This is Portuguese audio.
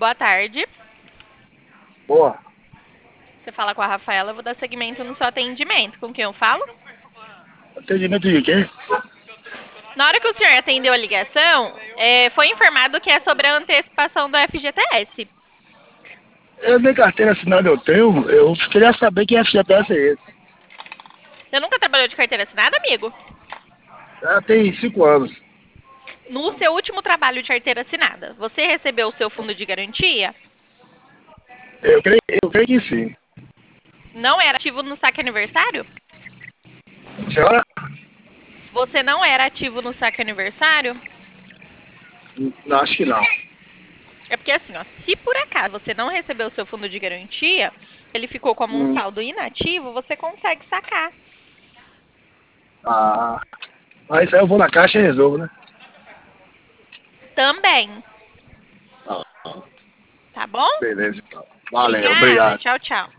boa tarde. Boa. Você fala com a Rafaela, eu vou dar seguimento no seu atendimento. Com quem eu falo? Atendimento de quem? Na hora que o senhor atendeu a ligação, foi informado que é sobre a antecipação do FGTS. Eu nem carteira assinada eu tenho, eu queria saber que FGTS é esse. Você nunca trabalhou de carteira assinada, amigo? Já tem 5 anos. No seu último trabalho de carteira assinada, você recebeu o seu fundo de garantia? Eu creio que sim. Não era ativo no saque aniversário? Senhora? Você não era ativo no saque aniversário? Não, acho que não. É porque assim, ó, se por acaso você não recebeu o seu fundo de garantia, ele ficou como um Hum. saldo inativo, você consegue sacar. Ah, mas aí eu vou na caixa e resolvo, né? Também, Ah, tá bom? beleza então. Valeu, Obrigada, obrigado. tchau, tchau.